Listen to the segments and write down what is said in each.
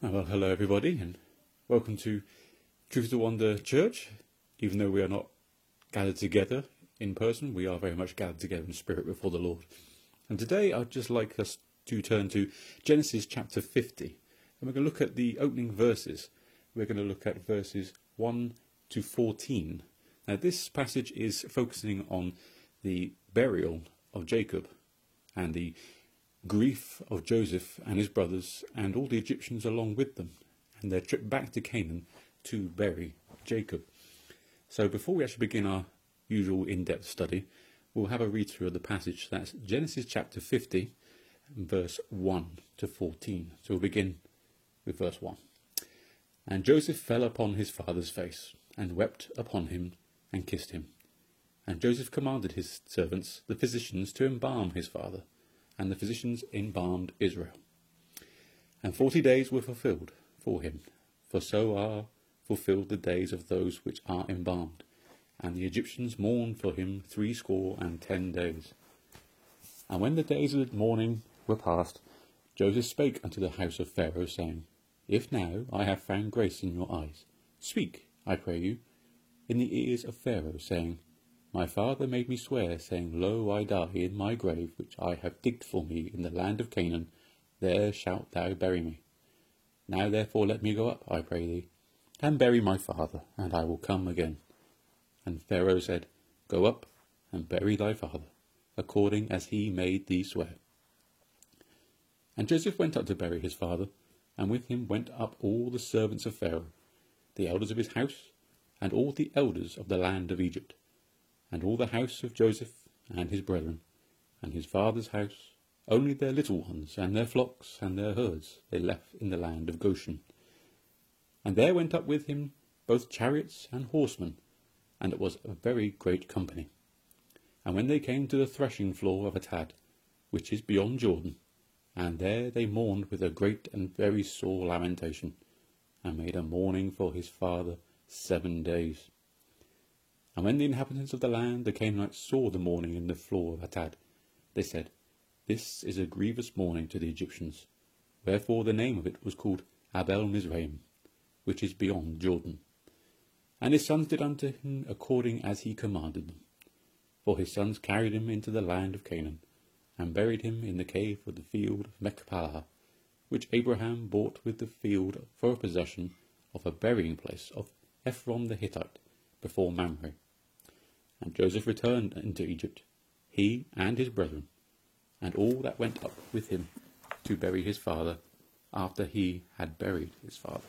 Well, hello everybody, and welcome to Truth to Wonder Church. Even though we are not gathered together in person, we are very much gathered together in spirit before the Lord. And today I'd just like us to turn to Genesis chapter 50, and we're going to look at the opening verses. We're going to look at verses 1 to 14. Now this passage is focusing on the burial of Jacob and the grief of Joseph and his brothers and all the Egyptians along with them, and their trip back to Canaan to bury Jacob. So before we actually begin our usual in-depth study, we'll have a read through of the passage. That's Genesis chapter 50, verse 1 to 14. So we'll begin with verse 1. And Joseph fell upon his father's face, and wept upon him, and kissed him. And Joseph commanded his servants, the physicians, to embalm his father. And the physicians embalmed Israel. And 40 days were fulfilled for him, for so are fulfilled the days of those which are embalmed. And the Egyptians mourned for him 70 days. And when the days of the mourning were past, Joseph spake unto the house of Pharaoh, saying, If now I have found grace in your eyes, speak, I pray you, in the ears of Pharaoh, saying, My father made me swear, saying, Lo, I die in my grave, which I have digged for me in the land of Canaan. There shalt thou bury me. Now therefore let me go up, I pray thee, and bury my father, and I will come again. And Pharaoh said, Go up, and bury thy father, according as he made thee swear. And Joseph went up to bury his father, and with him went up all the servants of Pharaoh, the elders of his house, and all the elders of the land of Egypt, and all the house of Joseph and his brethren, and his father's house, only their little ones, and their flocks, and their herds, they left in the land of Goshen. And there went up with him both chariots and horsemen, and it was a very great company. And when they came to the threshing floor of Atad, which is beyond Jordan, and there they mourned with a great and very sore lamentation, and made a mourning for his father 7 days. And when the inhabitants of the land, the Canaanites, saw the mourning in the floor of Atad, they said, This is a grievous mourning to the Egyptians. Wherefore the name of it was called Abel Mizraim, which is beyond Jordan. And his sons did unto him according as he commanded them. For his sons carried him into the land of Canaan, and buried him in the cave of the field of Machpelah, which Abraham bought with the field for a possession of a burying place of Ephron the Hittite, before Mamre. And Joseph returned into Egypt, he and his brethren, and all that went up with him to bury his father, after he had buried his father.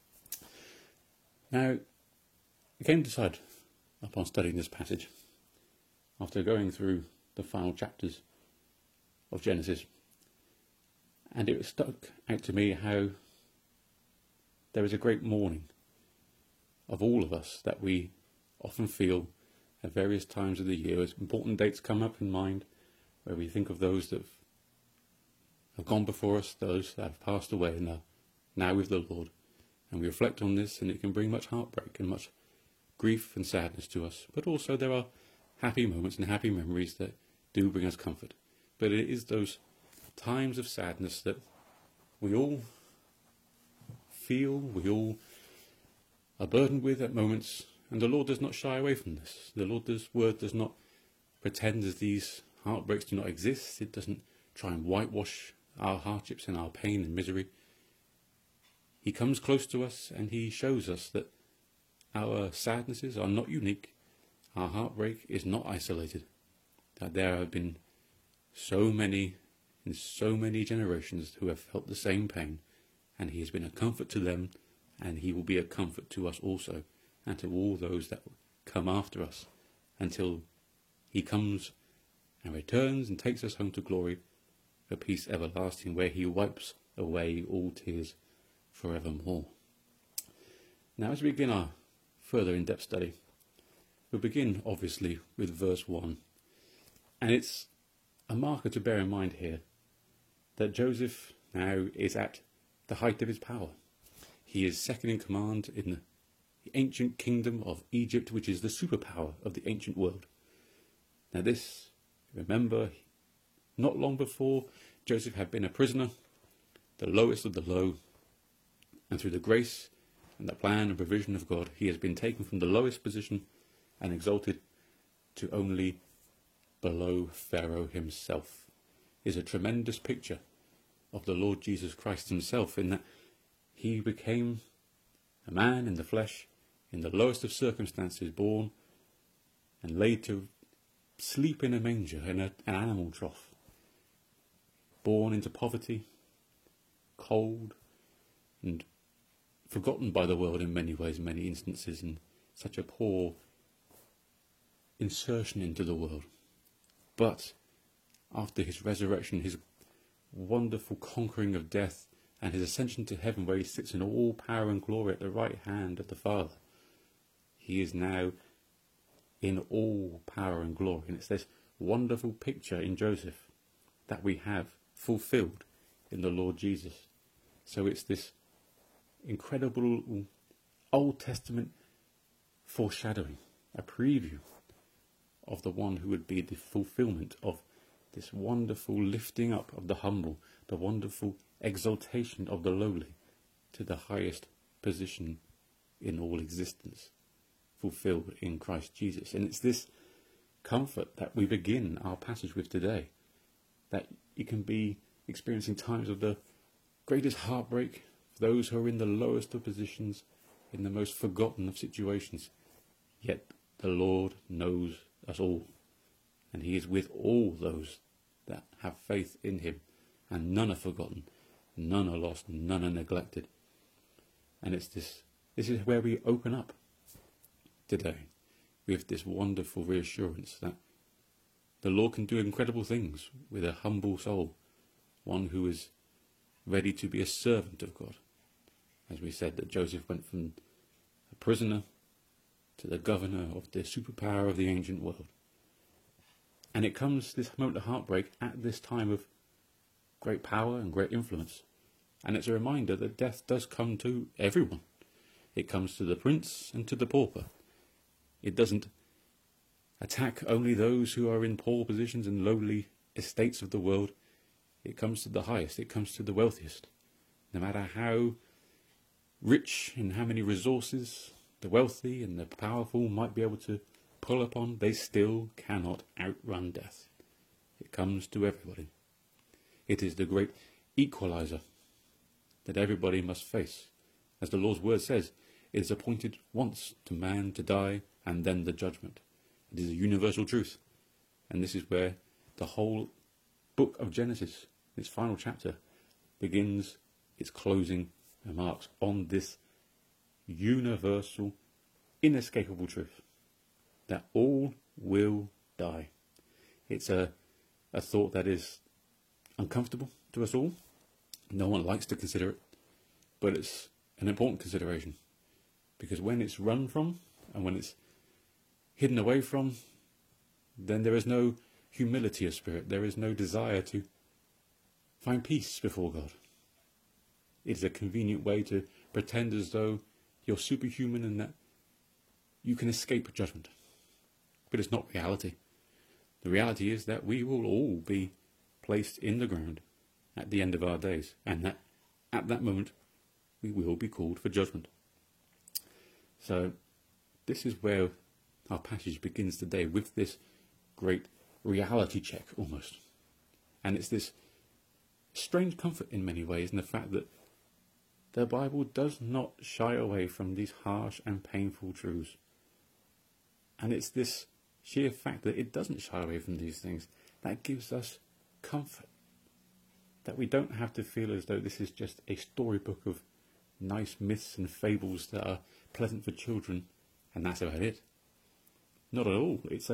Now, we came to decide upon studying this passage, after going through the final chapters of Genesis, and it stuck out to me how there is a great mourning of all of us that we often feel at various times of the year as important dates come up in mind, where we think of those that have gone before us, those that have passed away and are now with the Lord. And we reflect on this, and it can bring much heartbreak and much grief and sadness to us. But also there are happy moments and happy memories that do bring us comfort. But it is those times of sadness that we all feel, we all are burdened with at moments, and the Lord does not shy away from this. The Lord's word does not pretend as these heartbreaks do not exist. It doesn't try and whitewash our hardships and our pain and misery. He comes close to us, and he shows us that our sadnesses are not unique. Our heartbreak is not isolated. That there have been so many in so many generations who have felt the same pain, and he has been a comfort to them, and he will be a comfort to us also, and to all those that come after us, until he comes and returns and takes us home to glory, a peace everlasting, where he wipes away all tears forevermore. Now, as we begin our further in-depth study, we'll begin obviously with verse 1, and it's a marker to bear in mind here that Joseph now is at the height of his power. He is second in command in the ancient kingdom of Egypt, which is the superpower of the ancient world. Now this, remember, not long before, Joseph had been a prisoner, the lowest of the low, And through the grace and the plan and provision of God, he has been taken from the lowest position and exalted to only below Pharaoh himself. Is a tremendous picture of the Lord Jesus Christ himself, in that he became a man in the flesh, in the lowest of circumstances, born and laid to sleep in a manger, in an animal trough, born into poverty, cold, and forgotten by the world in many ways, many instances, and such a poor insertion into the world. But after his resurrection, his wonderful conquering of death, and his ascension to heaven, where he sits in all power and glory at the right hand of the Father, he is now in all power and glory. And it's this wonderful picture in Joseph that we have fulfilled in the Lord Jesus. So it's this incredible Old Testament foreshadowing, a preview of the one who would be the fulfillment of this wonderful lifting up of the humble, the wonderful exaltation of the lowly to the highest position in all existence, fulfilled in Christ Jesus. And it's this comfort that we begin our passage with today, that you can be experiencing times of the greatest heartbreak, for those who are in the lowest of positions, in the most forgotten of situations, yet the Lord knows us all, and he is with all those that have faith in him, and none are forgotten, none are lost, none are neglected. And it's this is where we open up today, with this wonderful reassurance that the Lord can do incredible things with a humble soul, one who is ready to be a servant of God. As we said, that Joseph went from a prisoner to the governor of the superpower of the ancient world. And it comes, this moment of heartbreak, at this time of great power and great influence. And it's a reminder that death does come to everyone. It comes to the prince and to the pauper. It doesn't attack only those who are in poor positions and lowly estates of the world. It comes to the highest. It comes to the wealthiest. No matter how rich and how many resources the wealthy and the powerful might be able to pull upon, they still cannot outrun death. It comes to everybody. It is the great equalizer that everybody must face. As the Lord's word says, it is appointed once to man to die, and then the judgment. It is a universal truth. And this is where the whole book of Genesis, its final chapter, begins its closing remarks on this universal, inescapable truth, that all will die. It's a thought that is uncomfortable to us all. No one likes to consider it, but it's an important consideration, because when it's run from and when it's hidden away from, then there is no humility of spirit. There is no desire to find peace before God. It is a convenient way to pretend as though you're superhuman and that you can escape judgment. But it's not reality. The reality is that we will all be placed in the ground at the end of our days, and that at that moment we will be called for judgment. So this is where our passage begins today, with this great reality check almost. And it's this strange comfort in many ways in the fact that the Bible does not shy away from these harsh and painful truths. And it's this sheer fact that it doesn't shy away from these things that gives us comfort. That we don't have to feel as though this is just a storybook of nice myths and fables that are pleasant for children, and that's about it. Not at all. It's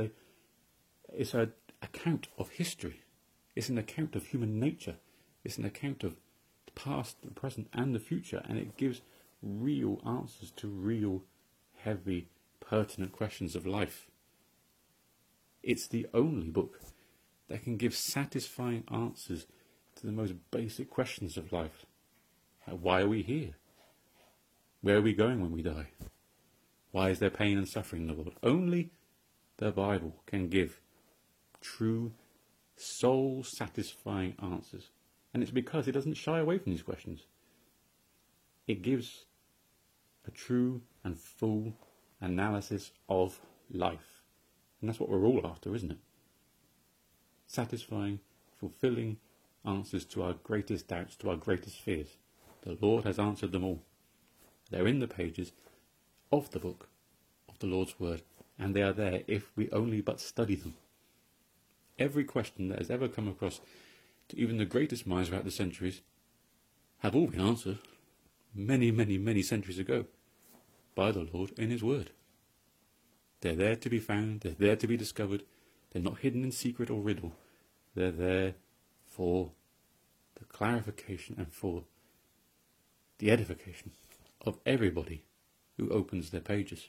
an account of history. It's an account of human nature. It's an account of the past, the present, and the future, and it gives real answers to real, heavy, pertinent questions of life. It's the only book that can give satisfying answers to the most basic questions of life. Why are we here? Where are we going when we die? Why is there pain and suffering in the world? Only the Bible can give true, soul-satisfying answers. And it's because it doesn't shy away from these questions. it gives a true and full analysis of life. And that's what we're all after, isn't it? Satisfying, fulfilling answers to our greatest doubts, to our greatest fears. The Lord has answered them all. They're in the pages of the book of the Lord's Word, and they are there if we only but study them. Every question that has ever come across to even the greatest minds throughout the centuries have all been answered many, many, many centuries ago by the Lord in His Word. They're there to be found, they're there to be discovered, they're not hidden in secret or riddle. They're there for the clarification and for the edification of everybody who opens their pages.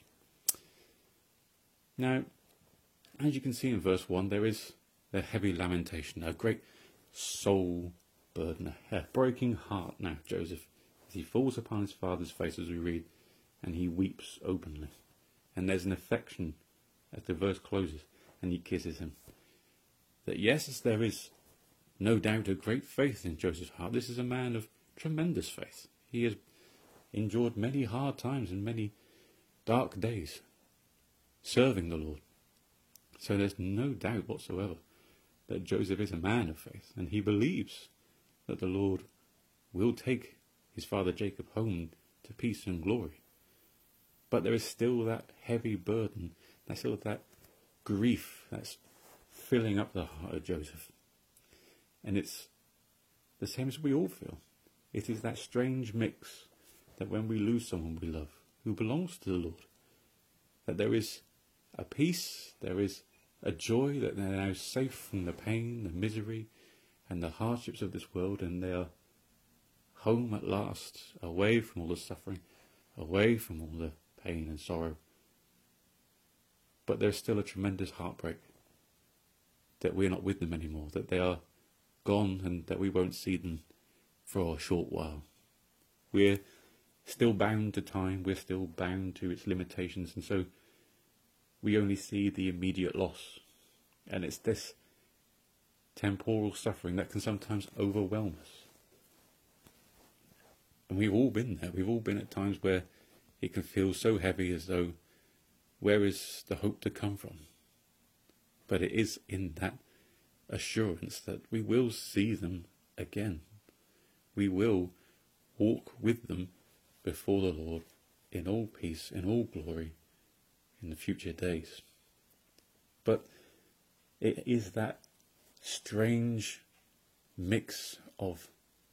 Now, as you can see in verse 1, there is a heavy lamentation, a great soul burden, a breaking heart now, Joseph, as he falls upon his father's face, as we read, and he weeps openly. And there's an affection as the verse closes, and he kisses him. That yes, there is no doubt a great faith in Joseph's heart. This is a man of tremendous faith. He has endured many hard times and many dark days serving the Lord. So there's no doubt whatsoever that Joseph is a man of faith, and he believes that the Lord will take his father Jacob home to peace and glory. But there is still that heavy burden, there's still that grief that's filling up the heart of Joseph. And it's the same as we all feel. It is that strange mix that when we lose someone we love, who belongs to the Lord, that there is a peace, there is a joy that they're now safe from the pain, the misery, and the hardships of this world, and they are home at last, away from all the suffering, away from all the pain and sorrow. But there's still a tremendous heartbreak that we're not with them anymore, that they are gone and that we won't see them for a short while. We're still bound to time, we're still bound to its limitations, and so we only see the immediate loss. And it's this temporal suffering that can sometimes overwhelm us. And we've all been there. We've all been at times where it can feel so heavy, as though, where is the hope to come from? But it is in that assurance that we will see them again. We will walk with them before the Lord in all peace, in all glory, in the future days. But it is that strange mix of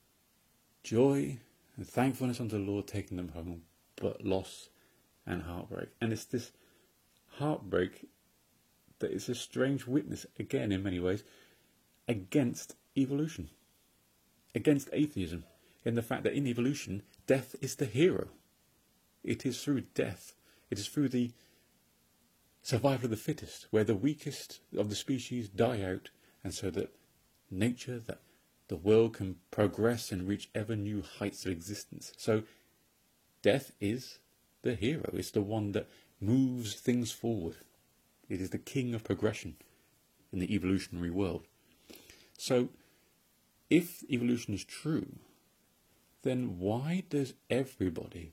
joy and thankfulness unto the Lord taking them home, but loss and heartbreak. And it's this heartbreak that is a strange witness, again in many ways, against evolution, against atheism, in the fact that in evolution, death is the hero. It is through death, it is through the survival of the fittest, where the weakest of the species die out, and so that nature, that the world can progress and reach ever new heights of existence. So death is the hero. It's the one that moves things forward. It is the king of progression in the evolutionary world. So if evolution is true, then why does everybody,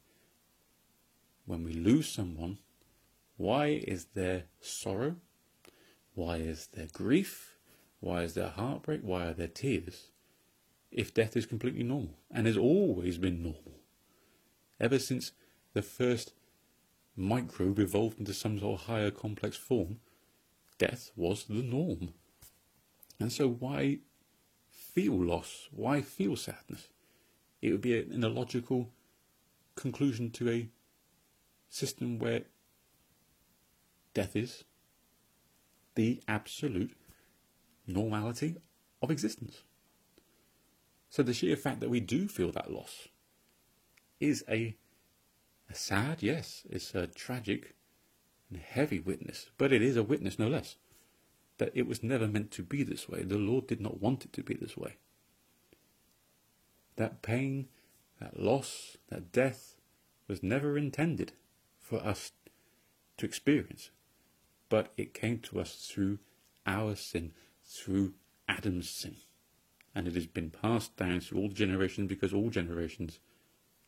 when we lose someone, why is there sorrow? Why is there grief? Why is there heartbreak? Why are there tears? If death is completely normal, and has always been normal. Ever since the first microbe evolved into some sort of higher complex form, death was the norm. And so why feel loss? Why feel sadness? It would be an illogical conclusion to a system where death is the absolute normality of existence. So the sheer fact that we do feel that loss is a sad, yes, it's a tragic and heavy witness, but it is a witness no less, that it was never meant to be this way. The Lord did not want it to be this way. That pain, that loss, that death was never intended for us to experience, but it came to us through our sin, through Adam's sin. And it has been passed down through all generations, because all generations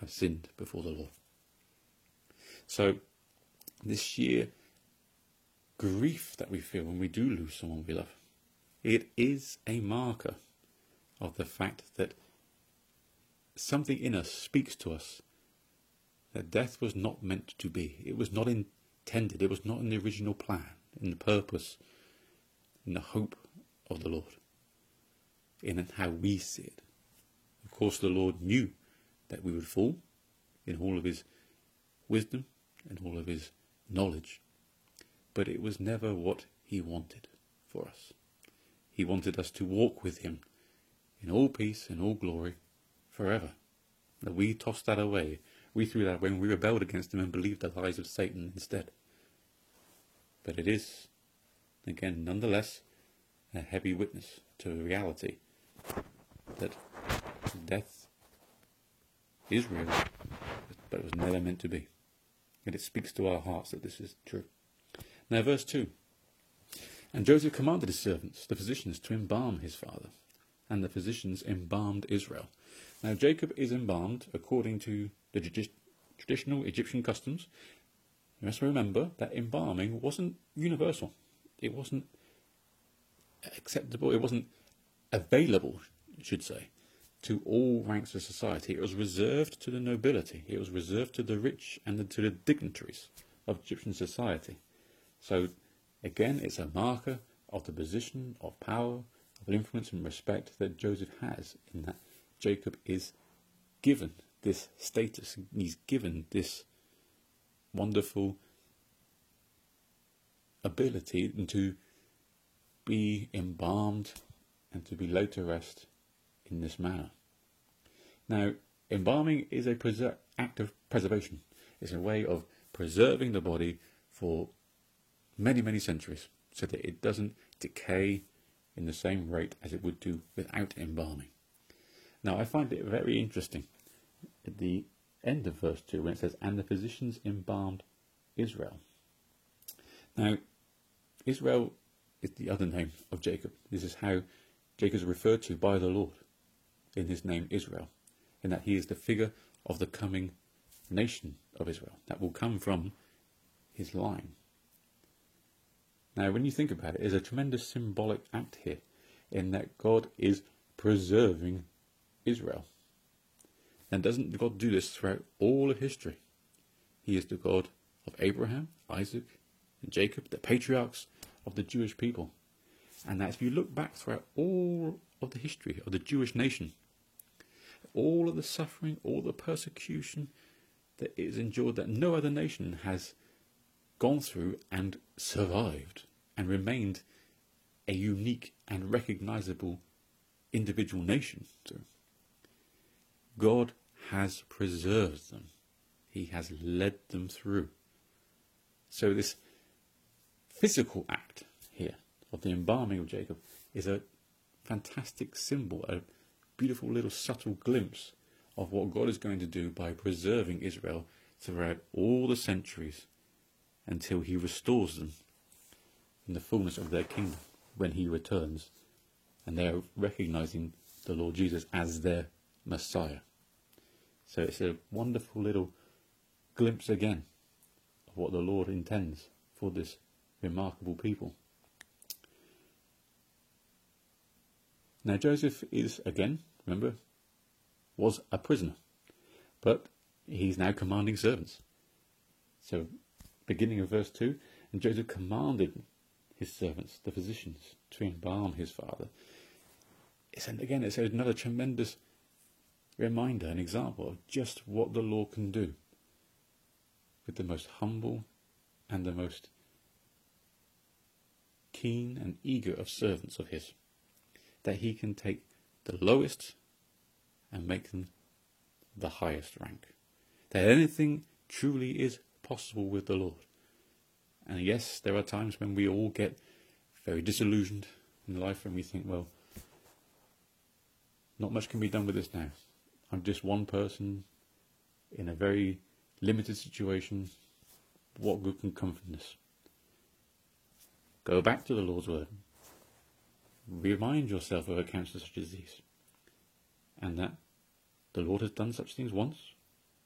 have sinned before the Lord. So this sheer grief that we feel when we do lose someone we love, it is a marker of the fact that something in us speaks to us that death was not meant to be. It was not intended. It was not in the original plan, in the purpose, in the hope of the Lord, in how we see it. Of course, the Lord knew that we would fall in all of his wisdom and all of his knowledge, but it was never what he wanted for us. He wanted us to walk with him in all peace and all glory forever. That we tossed that away. We threw that when we rebelled against him and believed the lies of Satan instead. But it is, again, nonetheless, a heavy witness to the reality that death is real, but it was never meant to be. And it speaks to our hearts that this is true. Now, verse 2. And Joseph commanded his servants, the physicians, to embalm his father. And the physicians embalmed Israel. Now, Jacob is embalmed according to the traditional Egyptian customs. You must remember that embalming wasn't universal. It wasn't acceptable. It wasn't available, you should say, to all ranks of society. It was reserved to the nobility. It was reserved to the rich and to the dignitaries of Egyptian society. So, again, it's a marker of the position of power, of influence and respect that Joseph has, in that Jacob is given this status. He's given this wonderful ability to be embalmed and to be laid to rest in this manner. Now, embalming is a act of preservation. It's a way of preserving the body for many, many centuries so that it doesn't decay in the same rate as it would do without embalming. Now, I find it very interesting at the end of verse 2 when it says, and the physicians embalmed Israel. Now, Israel is the other name of Jacob. This is how Jacob is referred to by the Lord in his name Israel, in that he is the figure of the coming nation of Israel that will come from his line. Now, when you think about it, there's a tremendous symbolic act here in that God is preserving Israel. And doesn't God do this throughout all of history? He is the God of Abraham, Isaac, and Jacob, the patriarchs of the Jewish people. And that if you look back throughout all of the history of the Jewish nation, all of the suffering, all the persecution that is endured, that no other nation has gone through and survived and remained a unique and recognizable individual nation through. God has preserved them. He has led them through. So this physical act here of the embalming of Jacob is a fantastic symbol, a beautiful little subtle glimpse of what God is going to do by preserving Israel throughout all the centuries until he restores them in the fullness of their kingdom when he returns and they are recognizing the Lord Jesus as their Messiah. So it's a wonderful little glimpse again of what the Lord intends for this remarkable people. Now Joseph is, again, remember, was a prisoner, but he's now commanding servants. So, beginning of verse 2, and Joseph commanded his servants, the physicians, to embalm his father. It's another tremendous reminder, an example of just what the Lord can do with the most humble and the most keen and eager of servants of his. That he can take the lowest and make them the highest rank. That anything truly is possible with the Lord. And yes, there are times when we all get very disillusioned in life and we think, well, not much can be done with this now. I'm just one person in a very limited situation. What good can come from this? Go back to the Lord's word. Remind yourself of accounts such as these, and that the Lord has done such things once,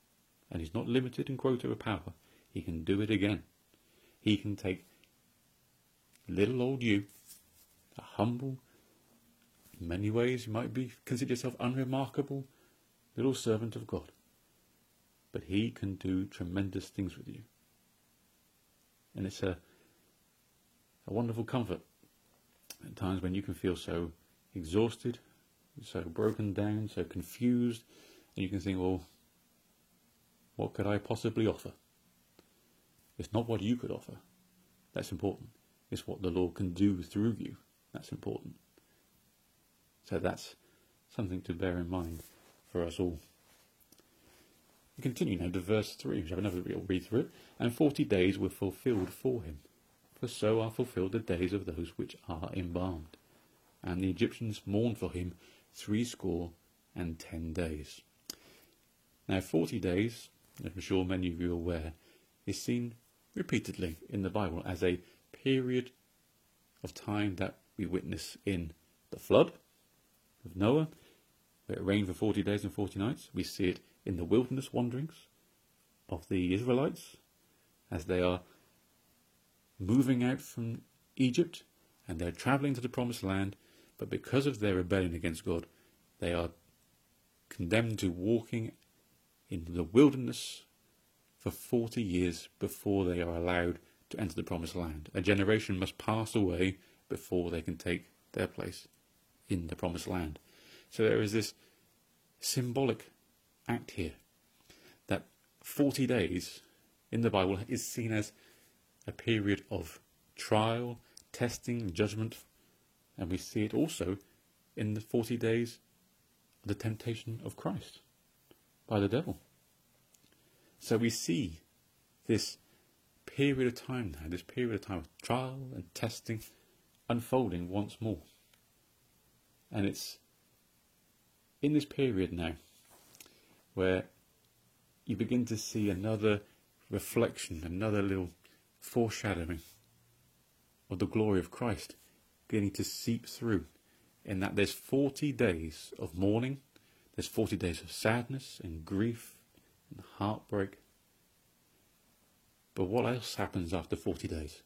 And he's not limited in quota of power. He can do it again. He can take little old you, a humble, in many ways you might consider yourself unremarkable, little servant of God. But he can do tremendous things with you. And it's a wonderful comfort at times when you can feel so exhausted, so broken down, so confused, and you can think, well, what could I possibly offer? It's not what you could offer. That's important. It's what the Lord can do through you. That's important. So that's something to bear in mind for us all. We continue now to verse 3, which I have another read through it. And 40 days were fulfilled for him, for so are fulfilled the days of those which are embalmed. And the Egyptians mourned for him 60 days. Now 40 days, as I'm sure many of you are aware, is seen repeatedly in the Bible as a period of time that we witness in the flood of Noah, where it rained for 40 days and 40 nights. We see it in the wilderness wanderings of the Israelites as they are moving out from Egypt and they're travelling to the promised land, but because of their rebellion against God, they are condemned to walking in the wilderness for 40 years before they are allowed to enter the promised land. A generation must pass away before they can take their place in the promised land. So there is this symbolic act here that 40 days in the Bible is seen as a period of trial, testing, judgment, and we see it also in the 40 days of the temptation of Christ by the devil. So we see this period of time now, this period of time of trial and testing unfolding once more. And it's in this period now where you begin to see another reflection, another little foreshadowing of the glory of Christ beginning to seep through, in that there's 40 days of mourning, there's 40 days of sadness and grief and heartbreak. But what else happens after 40 days?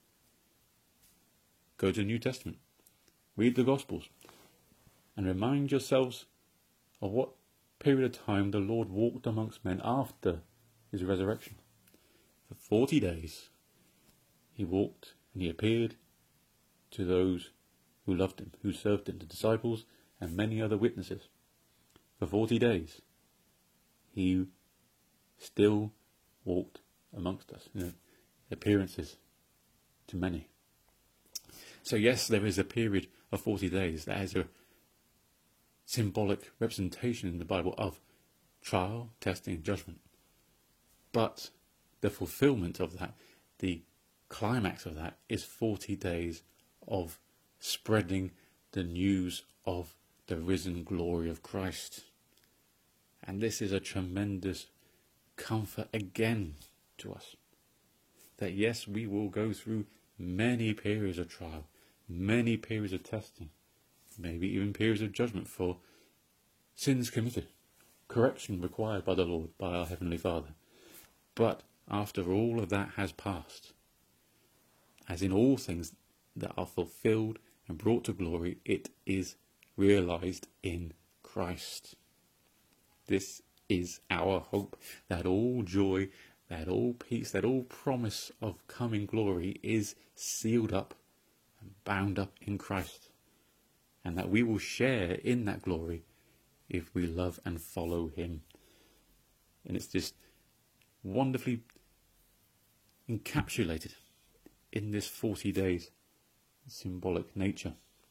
Go to the New Testament, read the Gospels, and remind yourselves of what period of time the Lord walked amongst men after his resurrection. For 40 days he walked and he appeared to those who loved him, who served him, the disciples and many other witnesses. For 40 days he still walked amongst us, appearances to many. So yes, there is a period of 40 days that has a symbolic representation in the Bible of trial, testing, and judgment. But the fulfillment of that, the climax of that, is 40 days of spreading the news of the risen glory of Christ. And this is a tremendous comfort again to us. That yes, we will go through many periods of trial, many periods of testing, maybe even periods of judgment for sins committed, correction required by the Lord, by our Heavenly Father. But after all of that has passed, as in all things that are fulfilled and brought to glory, it is realized in Christ. This is our hope, that all joy, that all peace, that all promise of coming glory is sealed up and bound up in Christ, and that we will share in that glory if we love and follow him. And it's just wonderfully encapsulated in this 40 days symbolic nature.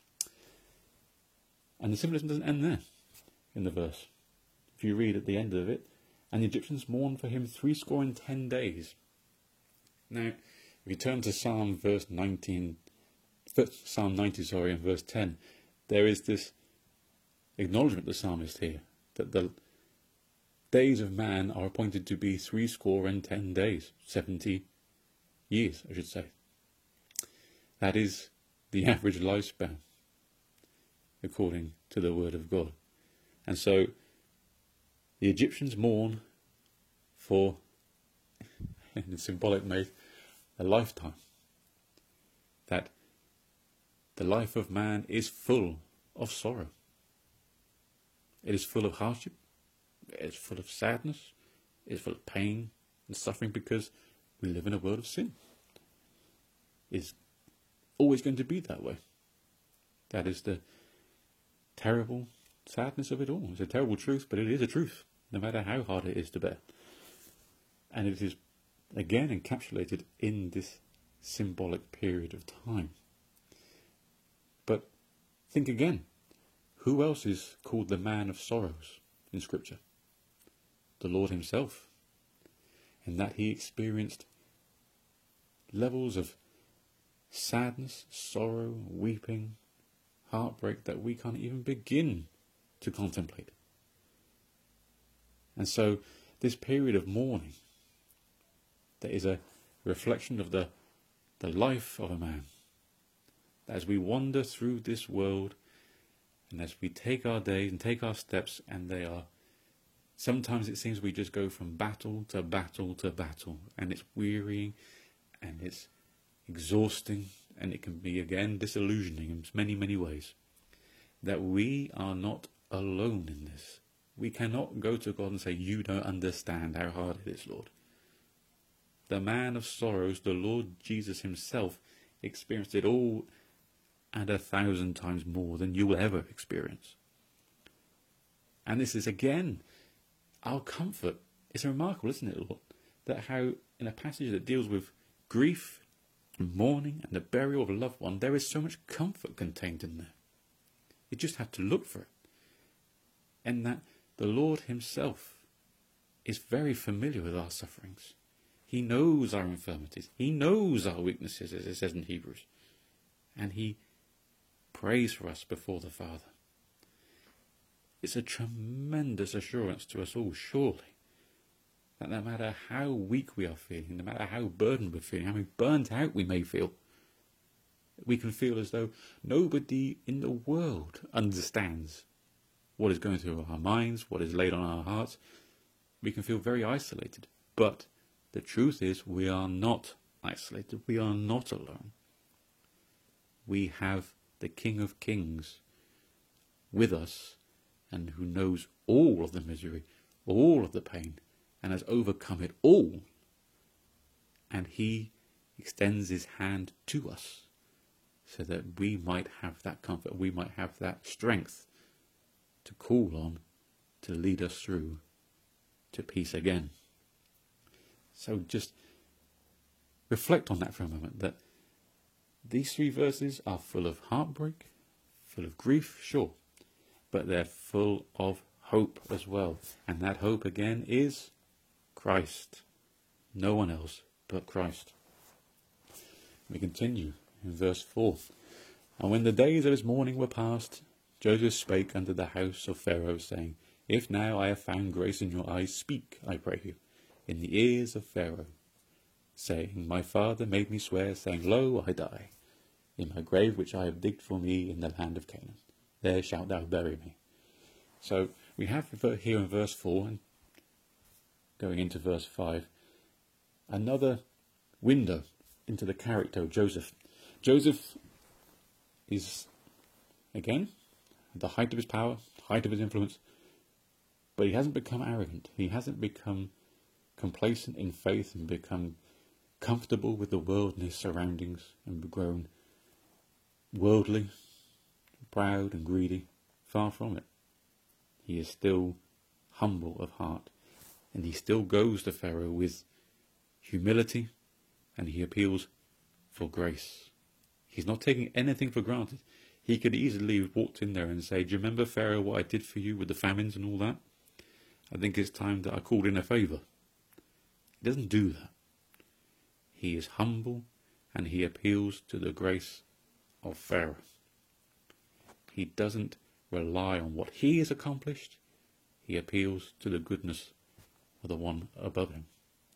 And the symbolism doesn't end there in the verse. If you read at the end of it, and the Egyptians mourned for him 70 days. Now, if you turn to Psalm 90, and verse 10, there is this acknowledgement, the psalmist here, that the days of man are appointed to be 70 days, 70 years, I should say. That is the average lifespan, according to the word of God. And so the Egyptians mourn for, in a symbolic way, a lifetime. That the life of man is full of sorrow. It is full of hardship. It is full of sadness. It is full of pain and suffering because we live in a world of sin. It's always going to be that way. That is the terrible sadness of it all. It's a terrible truth, but it is a truth, no matter how hard it is to bear. And it is, again, encapsulated in this symbolic period of time. But think again, who else is called the man of sorrows in Scripture? The Lord himself. In that he experienced levels of sadness, sorrow, weeping, heartbreak that we can't even begin to contemplate. And so this period of mourning, that is a reflection of the life of a man. As we wander through this world, and as we take our days and take our steps, and they are, sometimes it seems we just go from battle to battle to battle, and it's wearying, and it's exhausting, and it can be, again, disillusioning in many, many ways. That we are not alone in this. We cannot go to God and say, you don't understand how hard it is, Lord. The man of sorrows, the Lord Jesus himself, experienced it all and 1,000 times more than you will ever experience. And this is, again, our comfort. It's remarkable, isn't it, Lord? That how in a passage that deals with grief and mourning and the burial of a loved one, there is so much comfort contained in there. You just have to look for it. And that the Lord himself is very familiar with our sufferings. He knows our infirmities. He knows our weaknesses, as it says in Hebrews. And he prays for us before the Father. It's a tremendous assurance to us all, surely, that no matter how weak we are feeling, no matter how burdened we're feeling, how burnt out we may feel, we can feel as though nobody in the world understands what is going through our minds, what is laid on our hearts. We can feel very isolated. But the truth is, we are not isolated. We are not alone. We have the King of Kings with us, and who knows all of the misery, all of the pain, and has overcome it all. And he extends his hand to us so that we might have that comfort, we might have that strength to call on, to lead us through to peace again. So just reflect on that for a moment, that these 3 verses are full of heartbreak, full of grief, sure, but they're full of hope as well. And that hope again is Christ. No one else but Christ. We continue in verse 4. And when the days of his mourning were past, Joseph spake unto the house of Pharaoh, saying, If now I have found grace in your eyes, speak, I pray you, in the ears of Pharaoh, saying, My father made me swear, saying, Lo, I die, in my grave which I have digged for me in the land of Canaan. There shalt thou bury me. So we have here in verse 4, and going into verse 5, another window into the character of Joseph. Joseph is, again, at the height of his power, height of his influence, but he hasn't become arrogant. He hasn't become complacent in faith and become comfortable with the world and his surroundings and grown worldly, proud and greedy. Far from it. He is still humble of heart, and he still goes to Pharaoh with humility, and he appeals for grace. He's not taking anything for granted. He could easily have walked in there and say, do you remember, Pharaoh, what I did for you with the famines and all that? I think it's time that I called in a favour. He doesn't do that. He is humble, and he appeals to the grace of Pharaoh. He doesn't rely on what he has accomplished. He appeals to the goodness of the one above him,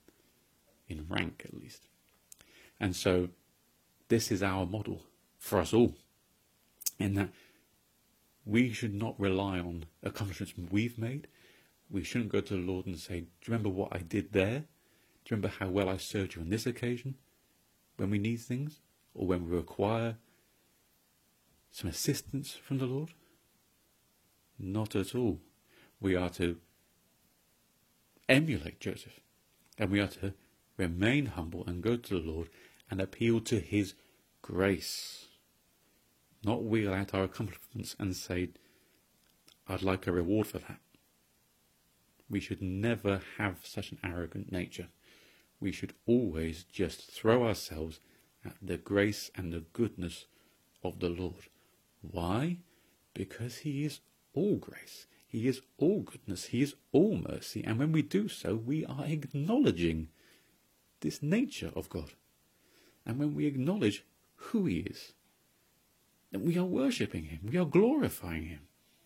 in rank at least. And so this is our model for us all, in that we should not rely on accomplishments we've made. We shouldn't go to the Lord and say, do you remember what I did there? Do you remember how well I served you on this occasion? When we need things, or when we require some assistance from the Lord? Not at all. We are to emulate Joseph, and we are to remain humble and go to the Lord and appeal to his grace. Not wheel out our accomplishments and say, I'd like a reward for that. We should never have such an arrogant nature. We should always just throw ourselves at the grace and the goodness of the Lord. Why? Because he is all grace. He is all goodness. He is all mercy. And when we do so, we are acknowledging this nature of God. And when we acknowledge who he is, then we are worshipping him. We are glorifying him.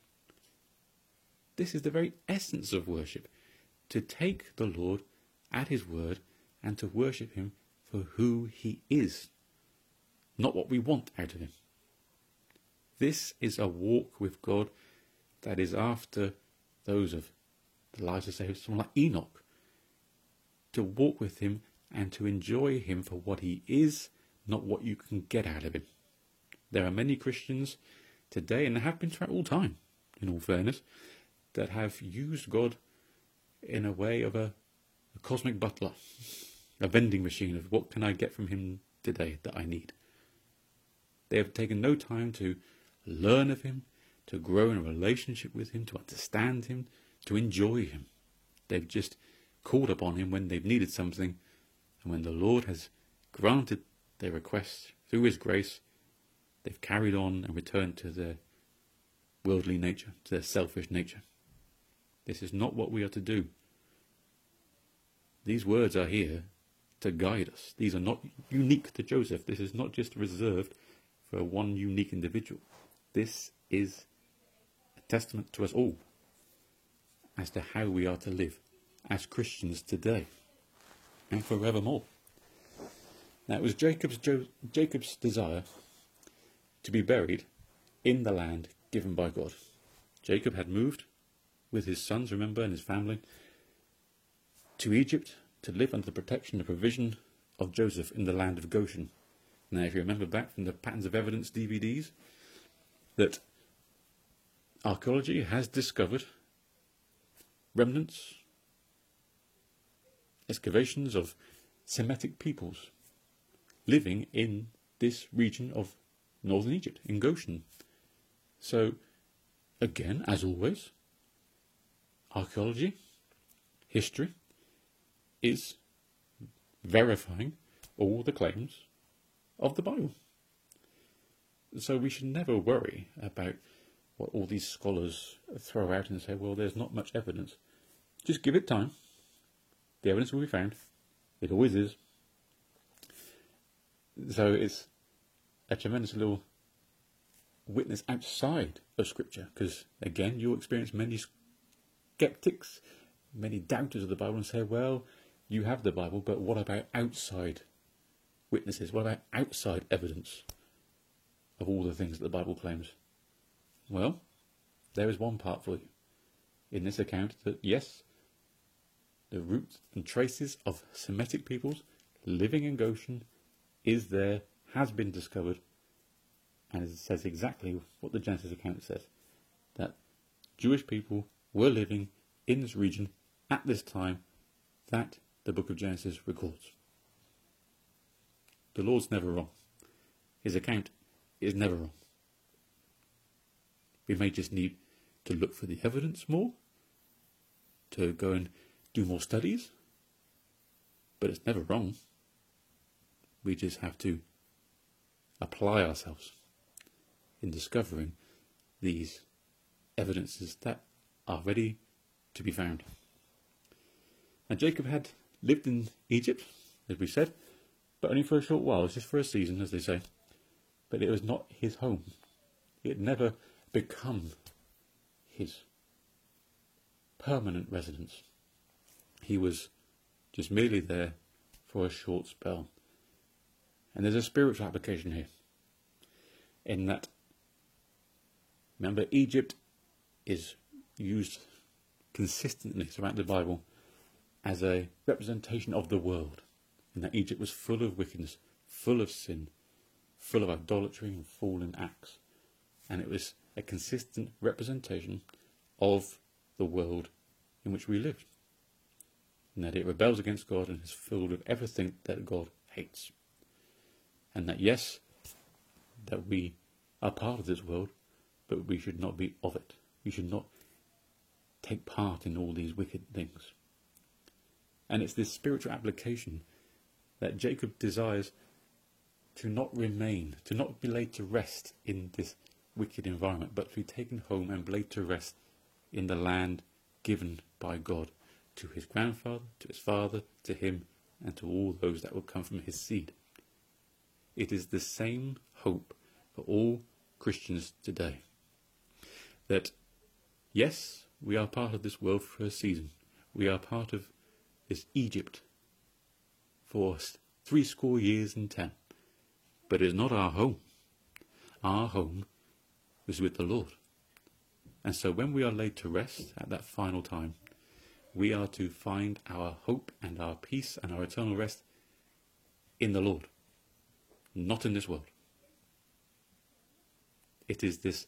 This is the very essence of worship, to take the Lord at his word and to worship him for who he is, not what we want out of him. This is a walk with God that is after those of the lives of, say, someone like Enoch. To walk with him and to enjoy him for what he is, not what you can get out of him. There are many Christians today, and there have been throughout all time, in all fairness, that have used God in a way of a cosmic butler, a vending machine of what can I get from him today that I need. They have taken no time to learn of him, to grow in a relationship with him, to understand him, to enjoy him. They've just called upon him when they've needed something, and when the Lord has granted their request through his grace, they've carried on and returned to their worldly nature, to their selfish nature. This is not what we are to do. These words are here to guide us. These are not unique to Joseph. This is not just reserved for one unique individual. This is a testament to us all as to how we are to live as Christians today and forevermore. Now, it was Jacob's desire to be buried in the land given by God. Jacob had moved with his sons, remember, and his family, to Egypt to live under the protection and provision of Joseph in the land of Goshen. Now, if you remember back from the Patterns of Evidence DVDs, that archaeology has discovered remnants, excavations of Semitic peoples living in this region of northern Egypt, in Goshen. So, again, as always, archaeology, history, is verifying all the claims of the Bible. So we should never worry about what all these scholars throw out and say, well, there's not much evidence. Just give it time. The evidence will be found. It always is. So it's a tremendous little witness outside of Scripture, because, again, you'll experience many skeptics, many doubters of the Bible, and say, well, you have the Bible, but what about outside witnesses? What about outside evidence of all the things that the Bible claims? Well, there is one part for you in this account, that yes, the roots and traces of Semitic peoples living in Goshen is there, has been discovered, and it says exactly what the Genesis account says, that Jewish people were living in this region at this time that the book of Genesis records. The Lord's never wrong. His account is never wrong. We may just need to look for the evidence more, to go and do more studies, but it's never wrong. We just have to apply ourselves in discovering these evidences that are ready to be found. And Jacob had lived in Egypt, as we said, but only for a short while. It's just for a season, as they say. But it was not his home. It had never become his permanent residence. He was just merely there for a short spell. And there's a spiritual application here, in that, remember, Egypt is used consistently throughout the Bible as a representation of the world, and that Egypt was full of wickedness, full of sin, full of idolatry and fallen acts. And it was a consistent representation of the world in which we live. And that it rebels against God and is filled with everything that God hates. And that, yes, that we are part of this world, but we should not be of it. We should not take part in all these wicked things. And it's this spiritual application that Jacob desires to not remain, to not be laid to rest in this wicked environment, but to be taken home and laid to rest in the land given by God to his grandfather, to his father, to him, and to all those that will come from his seed. It is the same hope for all Christians today. That, yes, we are part of this world for a season. We are part of this Egypt for 70 years and 10. But it is not our home. Our home is with the Lord. And so when we are laid to rest at that final time, we are to find our hope and our peace and our eternal rest in the Lord, not in this world. It is this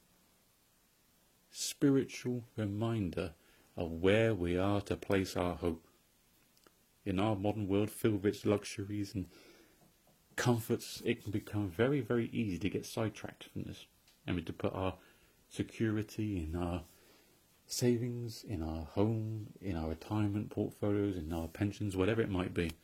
spiritual reminder of where we are to place our hope. In our modern world filled with its luxuries and comforts, it can become very, very easy to get sidetracked from this, and to put our security in our savings, in our home, in our retirement portfolios, in our pensions, whatever it might be.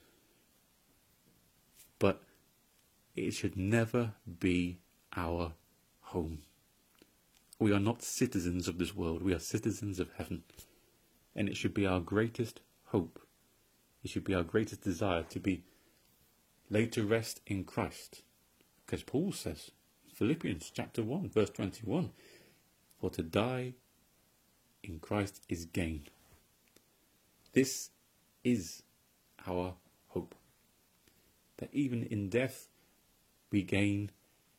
But it should never be our home. We are not citizens of this world. We are citizens of heaven. And it should be our greatest hope. It should be our greatest desire to be laid to rest in Christ. Because Paul says, Philippians chapter 1, verse 21, for to die in Christ is gain. This is our hope. That even in death we gain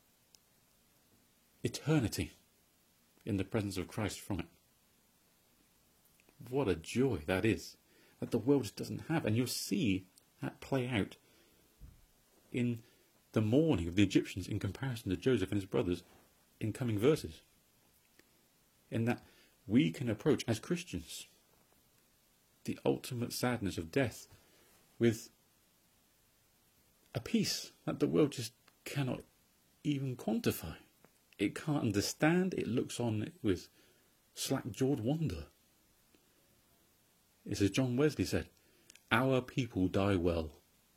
eternity in the presence of Christ from it. What a joy that is, that the world just doesn't have. And you'll see that play out in the mourning of the Egyptians in comparison to Joseph and his brothers in coming verses. In that we can approach, as Christians, the ultimate sadness of death with a peace that the world just cannot even quantify. It can't understand. It looks on it with slack-jawed wonder. It's as John Wesley said, our people die well.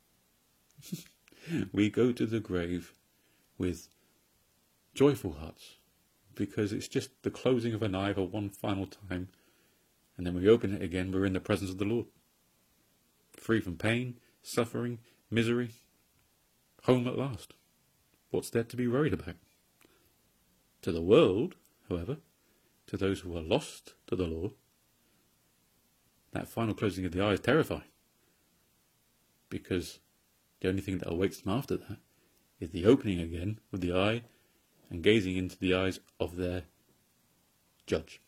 We go to the grave with joyful hearts, because it's just the closing of an eye for one final time, and then we open it again, we're in the presence of the Lord. Free from pain, suffering, misery, home at last. What's there to be worried about? To the world, however, to those who are lost to the Lord, that final closing of the eye is terrifying, because the only thing that awaits them after that is the opening again of the eye and gazing into the eyes of their judge.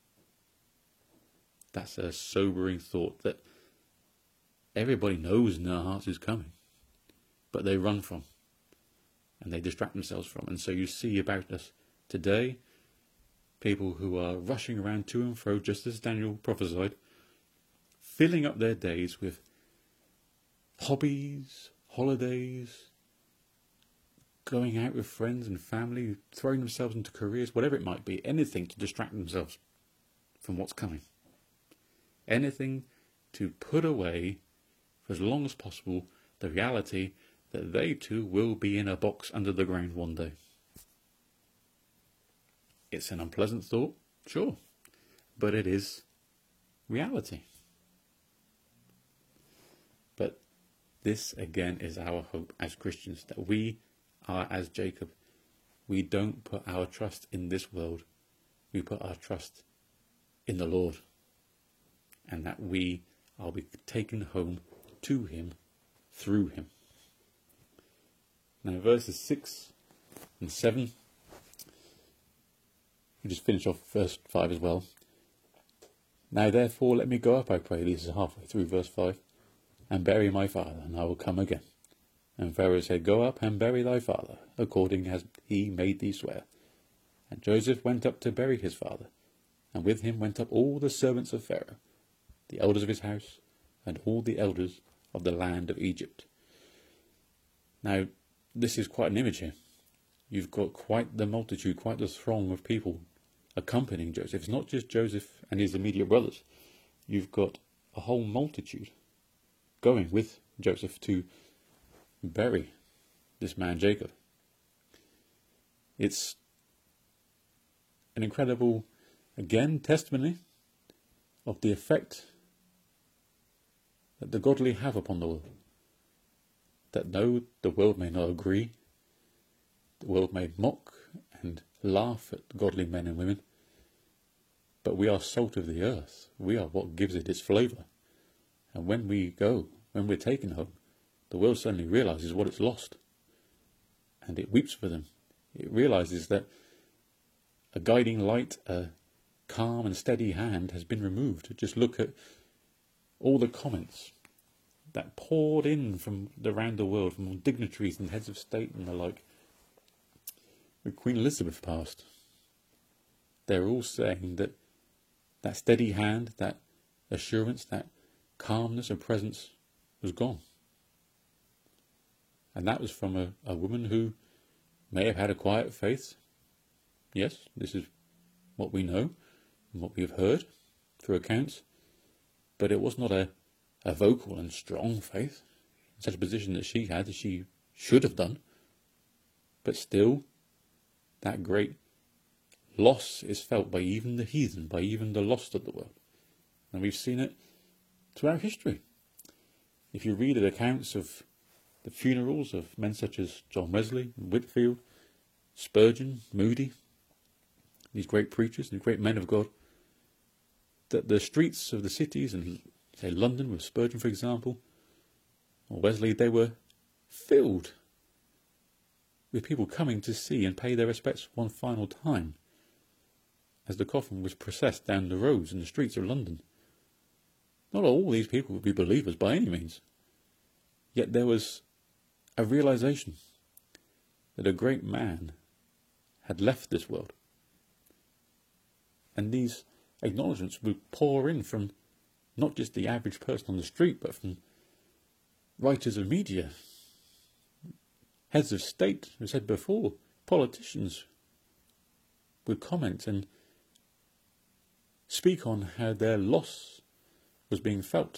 That's a sobering thought that everybody knows in their hearts is coming, but they run from and they distract themselves from. And so you see about us today people who are rushing around to and fro, just as Daniel prophesied, filling up their days with hobbies, holidays, going out with friends and family, throwing themselves into careers, whatever it might be, anything to distract themselves from what's coming. Anything to put away for as long as possible the reality that they too will be in a box under the ground one day. It's an unpleasant thought, sure, but it is reality. But this again is our hope as Christians, that we are as Jacob. We don't put our trust in this world. We put our trust in the Lord. And that we are be taken home to him through him. Now verses 6 and 7. We just finish off verse 5 as well. Now therefore let me go up, I pray. This is halfway through verse 5. And bury my father, and I will come again. And Pharaoh said, Go up and bury thy father, according as he made thee swear. And Joseph went up to bury his father, and with him went up all the servants of Pharaoh, the elders of his house, and all the elders of the land of Egypt. Now, this is quite an image here. You've got quite the multitude, quite the throng of people accompanying Joseph. It's not just Joseph and his immediate brothers. You've got a whole multitude going with Joseph to bury this man Jacob. It's an incredible, again, testimony of the effect that the godly have upon the world. That though the world may not agree, the world may mock and laugh at godly men and women, but we are salt of the earth. We are what gives it its flavour. And when we go, when we're taken home, the world suddenly realises what it's lost. And it weeps for them. It realises that a guiding light, a calm and steady hand has been removed. Just look at all the comments that poured in from around the world, from dignitaries and heads of state and the like. When Queen Elizabeth passed, they're all saying that that steady hand, that assurance, that calmness and presence was gone. And that was from a woman who may have had a quiet faith. Yes, this is what we know and what we have heard through accounts. But it was not a vocal and strong faith, in such a position that she had, as she should have done. But still, that great loss is felt by even the heathen, by even the lost of the world. And we've seen it throughout history. If you read the accounts of the funerals of men such as John Wesley, Whitefield, Spurgeon, Moody, these great preachers and great men of God, that the streets of the cities, and say London with Spurgeon for example, or Wesley, they were filled with people coming to see and pay their respects one final time as the coffin was processed down the roads and the streets of London. Not all these people would be believers by any means, yet there was a realization that a great man had left this world. And these acknowledgements would pour in from not just the average person on the street, but from writers of media, heads of state, as I said before, politicians would comment and speak on how their loss was being felt.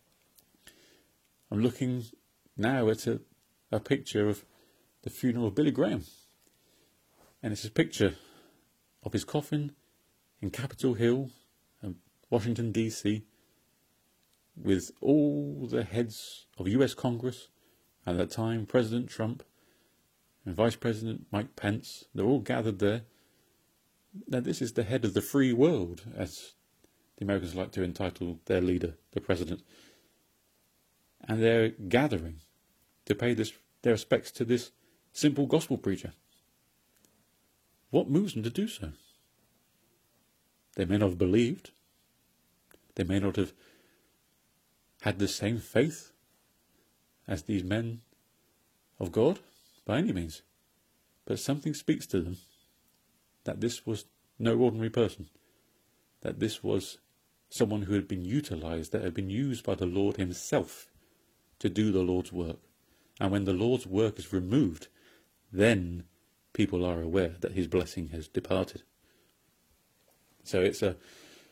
I'm looking now at a picture of the funeral of Billy Graham. And it's a picture of his coffin in Capitol Hill, Washington, D.C., with all the heads of US Congress, and at the time President Trump and Vice President Mike Pence. They're all gathered there. Now this is the head of the free world, as the Americans like to entitle their leader, the president. And they're gathering to pay their respects to this simple gospel preacher. What moves them to do so? They may not have believed. They may not have had the same faith as these men of God by any means. But something speaks to them that this was no ordinary person. That this was someone who had been utilized, that had been used by the Lord himself to do the Lord's work. And when the Lord's work is removed, then people are aware that his blessing has departed. So it's a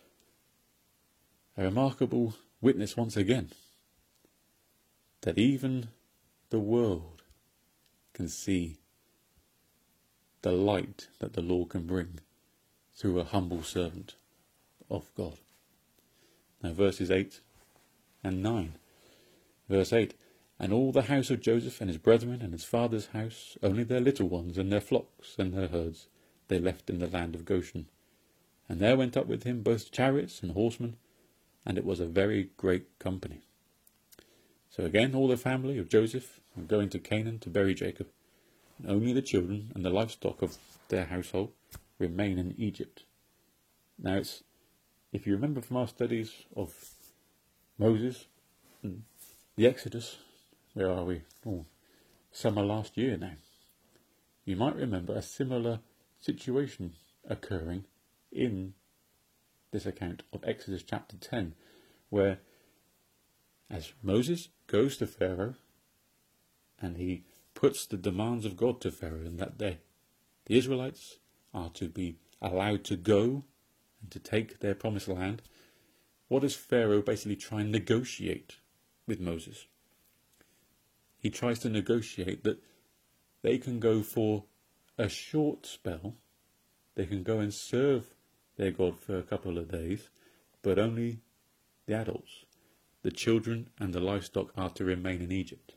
remarkable witness once again that even the world can see the light that the Lord can bring through a humble servant of God. Now verses 8 and 9. Verse 8, and all the house of Joseph and his brethren and his father's house, only their little ones and their flocks and their herds, they left in the land of Goshen. And there went up with him both chariots and horsemen, and it was a very great company. So again, all the family of Joseph are going to Canaan to bury Jacob, and only the children and the livestock of their household remain in Egypt. Now it's If you remember from our studies of Moses and the Exodus, where are we? Oh, summer last year now. You might remember a similar situation occurring in this account of Exodus chapter 10, where as Moses goes to Pharaoh and he puts the demands of God to Pharaoh, and that the Israelites are to be allowed to go and to take their promised land, what does Pharaoh basically try and negotiate with Moses? He tries to negotiate that they can go for a short spell, they can go and serve their God for a couple of days, but only the adults, the children and the livestock are to remain in Egypt.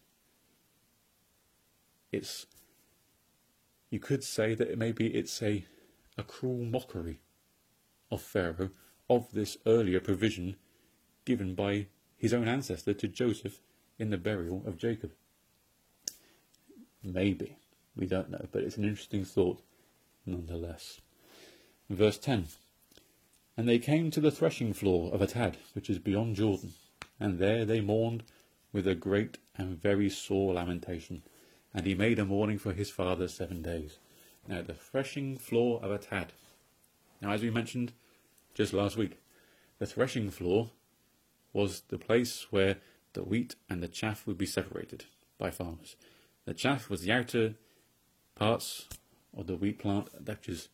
You could say that maybe it's a cruel mockery of Pharaoh of this earlier provision given by his own ancestor to Joseph in the burial of Jacob. Maybe, we don't know, but it's an interesting thought nonetheless. Verse 10, and they came to the threshing floor of Atad, which is beyond Jordan, and there they mourned with a great and very sore lamentation, and he made a mourning for his father 7 days. Now the threshing floor of Atad. Now, as we mentioned just last week, the threshing floor was the place where the wheat and the chaff would be separated by farmers. The chaff was the outer parts of the wheat plant that is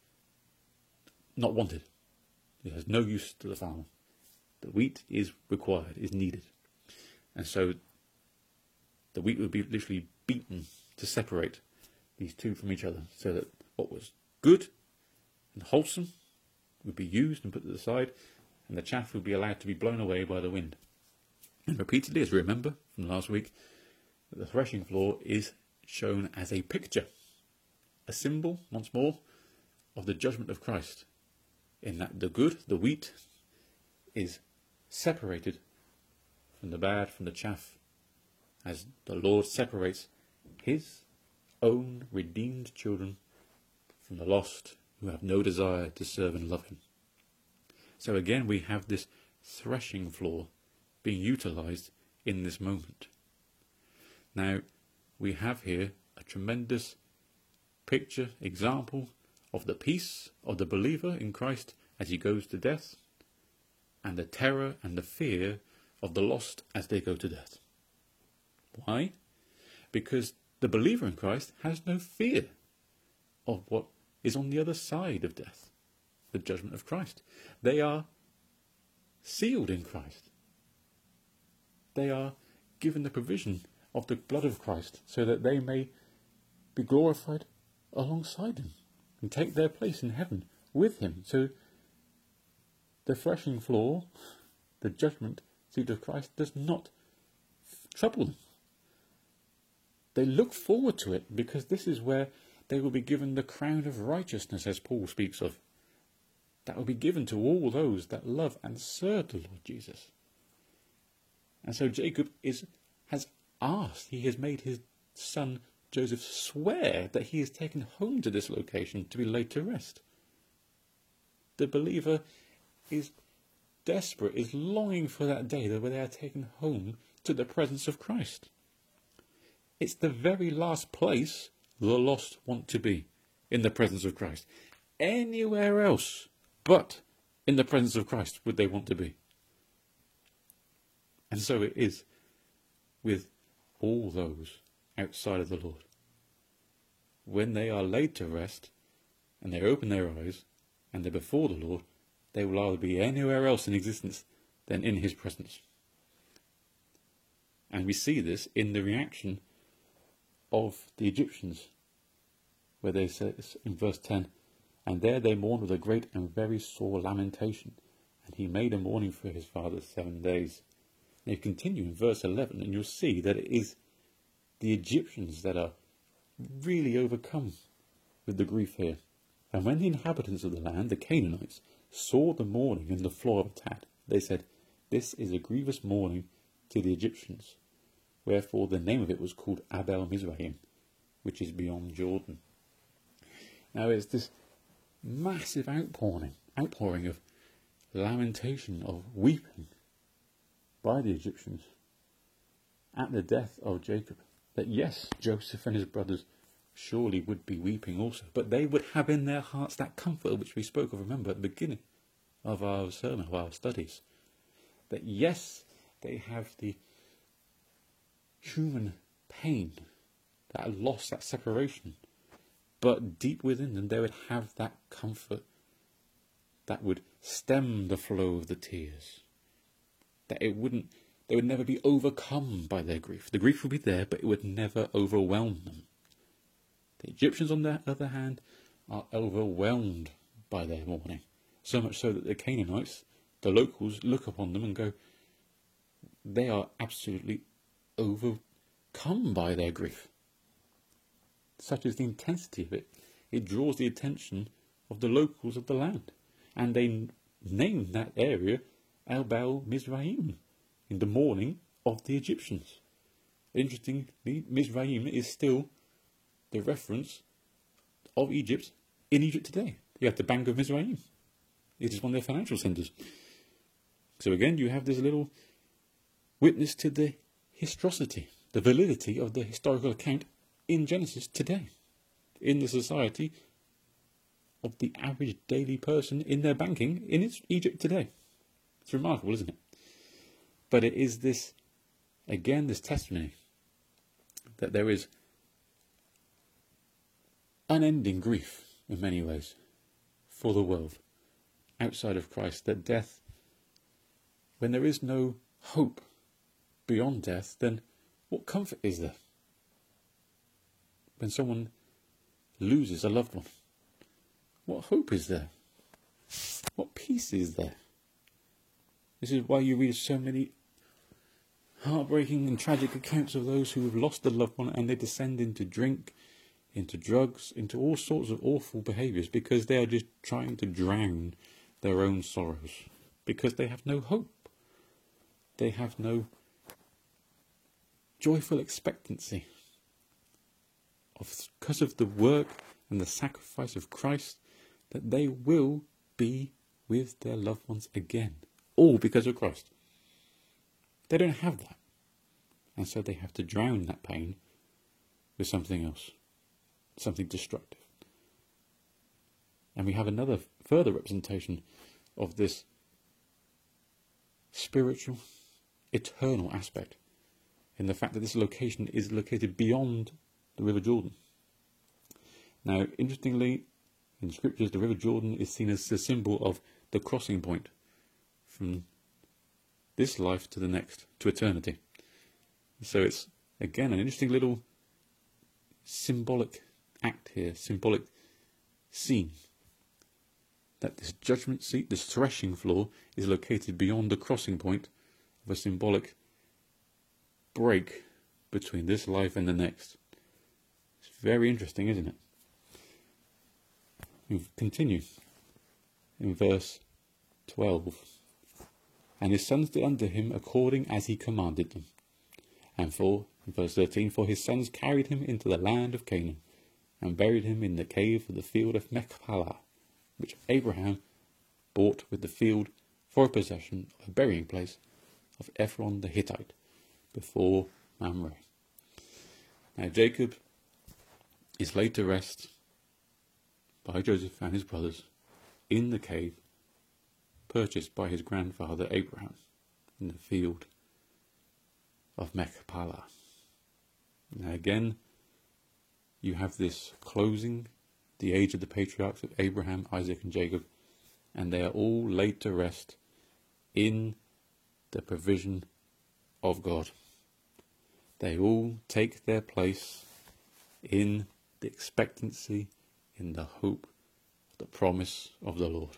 not wanted. It has no use to the farmer. The wheat is required, is needed. And so the wheat would be literally beaten to separate these two from each other, so that what was good and wholesome would be used and put to the side, and the chaff would be allowed to be blown away by the wind. And repeatedly, as we remember from last week, that the threshing floor is shown as a picture, a symbol, once more, of the judgment of Christ, in that the good, the wheat, is separated from the bad, from the chaff, as the Lord separates his own redeemed children from the lost who have no desire to serve and love him. So again, we have this threshing floor being utilized in this moment. Now, we have here a tremendous picture, example of the peace of the believer in Christ as he goes to death, and the terror and the fear of the lost as they go to death. Why? Because the believer in Christ has no fear of what is on the other side of death, the judgment of Christ. They are sealed in Christ. They are given the provision of the blood of Christ so that they may be glorified alongside him and take their place in heaven with him. So the threshing floor, the judgment seat of Christ, does not trouble them. They look forward to it because this is where they will be given the crown of righteousness, as Paul speaks of. That will be given to all those that love and serve the Lord Jesus. And so Jacob has asked, he has made his son Joseph swear that he is taken home to this location to be laid to rest. The believer is desperate, is longing for that day where they are taken home to the presence of Christ. It's the very last place the lost want to be, in the presence of Christ. Anywhere else but in the presence of Christ would they want to be. And so it is with all those outside of the Lord. When they are laid to rest, and they open their eyes, and they're before the Lord, they will either be anywhere else in existence than in his presence. And we see this in the reaction of the Egyptians, where they say in verse 10, and there they mourned with a great and very sore lamentation, and he made a mourning for his father 7 days. And you continue in verse 11, and you'll see that it is the Egyptians that are really overcome with the grief here. And when the inhabitants of the land, the Canaanites, saw the mourning in the floor of Atad, they said, this is a grievous mourning to the Egyptians. Wherefore the name of it was called Abel Mizraim, which is beyond Jordan. Now it's this massive outpouring of lamentation of weeping by the Egyptians at the death of Jacob. That yes, Joseph and his brothers surely would be weeping also, but they would have in their hearts that comfort which we spoke of, remember, at the beginning of our sermon, of our studies. That yes, they have the human pain, that loss, that separation, but deep within them they would have that comfort that would stem the flow of the tears. That they would never be overcome by their grief. The grief would be there, but it would never overwhelm them. The Egyptians, on the other hand, are overwhelmed by their mourning. So much so that the Canaanites, the locals, look upon them and go, they are absolutely overcome by their grief. Such is the intensity of it. It draws the attention of the locals of the land. And they name that area Abel Mizraim, in the mourning of the Egyptians. Interestingly, Mizraim is still the reference of Egypt in Egypt today. You have the Bank of Mizraim. It is one of their financial centres. So again, you have this little witness to the historicity, the validity of the historical account in Genesis today, in the society of the average daily person in their banking in Egypt today. It's remarkable, isn't it? But it is this, again, this testimony that there is unending grief in many ways for the world outside of Christ, that death, when there is no hope beyond death, then what comfort is there? When someone loses a loved one, what hope is there? What peace is there? This is why you read so many heartbreaking and tragic accounts of those who have lost a loved one and they descend into drink, into drugs, into all sorts of awful behaviours because they are just trying to drown their own sorrows, because they have no hope. They have no joyful expectancy because of the work and the sacrifice of Christ, that they will be with their loved ones again. All because of Christ. They don't have that. And so they have to drown that pain with something else. Something destructive. And we have another further representation of this spiritual, eternal aspect in the fact that this location is located beyond the River Jordan. Now, interestingly, in scriptures, the River Jordan is seen as the symbol of the crossing point from this life to the next, to eternity. So it's, again, an interesting little symbolic act here, symbolic scene, that this judgment seat, this threshing floor, is located beyond the crossing point of a symbolic break between this life and the next. It's very interesting, isn't it? We continue in verse 12. And his sons did unto him according as he commanded them. And in verse 13, for his sons carried him into the land of Canaan, and buried him in the cave of the field of Machpelah, which Abraham bought with the field for a possession, a burying place of Ephron the Hittite, before Mamre. Now Jacob is laid to rest by Joseph and his brothers in the cave purchased by his grandfather Abraham in the field of Machpelah. Now again, you have this closing, the age of the patriarchs of Abraham, Isaac and Jacob, and they are all laid to rest in the provision of God. They all take their place in the expectancy, in the hope, the promise of the Lord.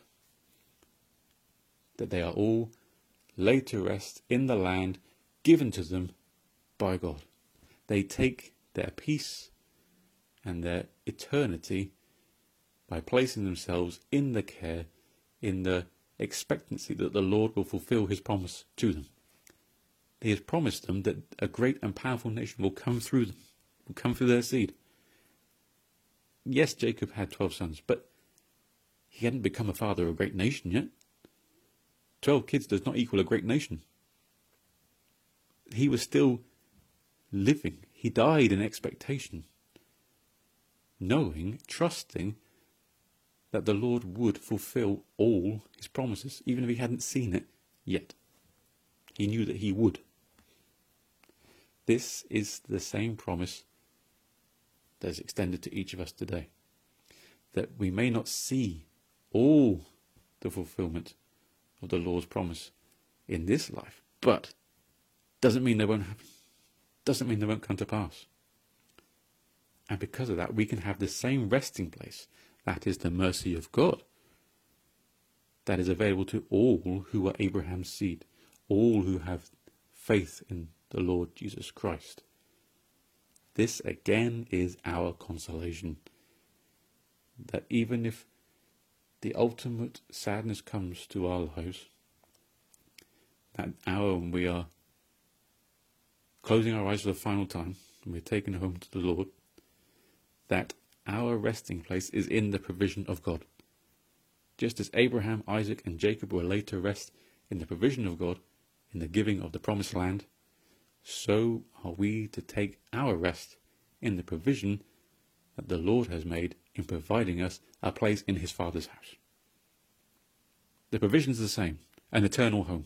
That they are all laid to rest in the land given to them by God. They take their peace and their eternity by placing themselves in the care, in the expectancy that the Lord will fulfill his promise to them. He has promised them that a great and powerful nation will come through them, will come through their seed. Yes, Jacob had 12 sons, but he hadn't become a father of a great nation yet. 12 kids does not equal a great nation. He was still living. He died in expectation, knowing, trusting that the Lord would fulfill all his promises, even if he hadn't seen it yet. He knew that he would. This is the same promise that is extended to each of us today. That we may not see all the fulfillment of the Lord's promise in this life, but doesn't mean they won't happen. Doesn't mean they won't come to pass. And because of that, we can have the same resting place. That is the mercy of God. That is available to all who are Abraham's seed. All who have faith in the Lord Jesus Christ. This again is our consolation. That even if the ultimate sadness comes to our lives, that hour when we are closing our eyes for the final time, and we're taken home to the Lord, that our resting place is in the provision of God. Just as Abraham, Isaac and Jacob were laid to rest in the provision of God, in the giving of the promised land, so are we to take our rest in the provision that the Lord has made in providing us a place in his Father's house. The provision is the same, an eternal home.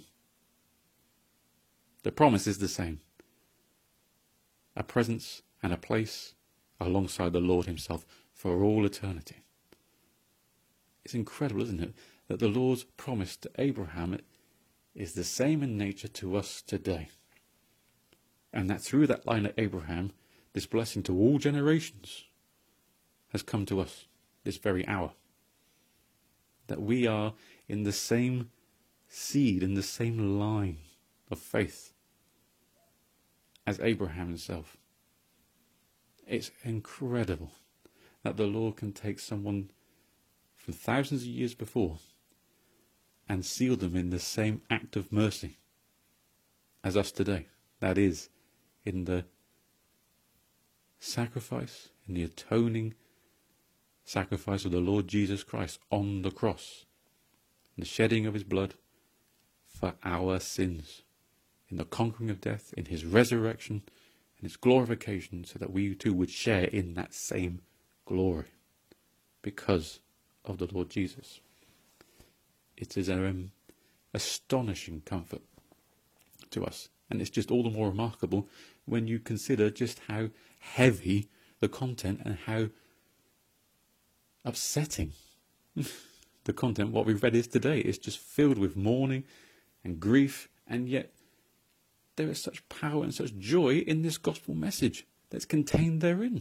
The promise is the same, a presence and a place alongside the Lord himself for all eternity. It's incredible, isn't it, that the Lord's promise to Abraham is the same in nature to us today. And that through that line of Abraham, this blessing to all generations has come to us this very hour. That we are in the same seed, in the same line of faith as Abraham himself. It's incredible that the Lord can take someone from thousands of years before and seal them in the same act of mercy as us today. That is, in the sacrifice, in the atoning sacrifice of the Lord Jesus Christ on the cross, in the shedding of his blood for our sins, in the conquering of death, in his resurrection, in his glorification, so that we too would share in that same glory because of the Lord Jesus. It is an astonishing comfort to us, and it's just all the more remarkable when you consider just how heavy the content and how upsetting the content, what we've read, is today. It's just filled with mourning and grief, and yet there is such power and such joy in this gospel message that's contained therein.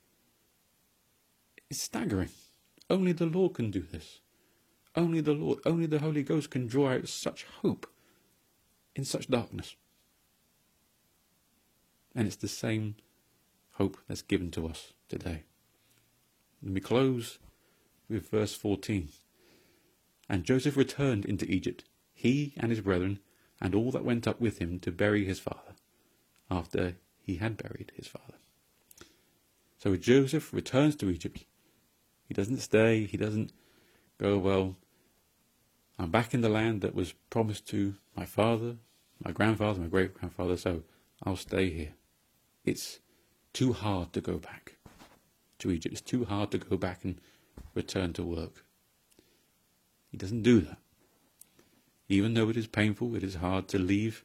It's staggering. Only the Lord can do this. Only the Lord, only the Holy Ghost can draw out such hope in such darkness. And it's the same hope that's given to us today. And we close with verse 14. And Joseph returned into Egypt, he and his brethren, and all that went up with him to bury his father, after he had buried his father. So Joseph returns to Egypt. He doesn't stay, he doesn't go, well, I'm back in the land that was promised to my father, my grandfather, my great-grandfather, so I'll stay here. It's too hard to go back to Egypt. It's too hard to go back and return to work. He doesn't do that. Even though it is painful, it is hard to leave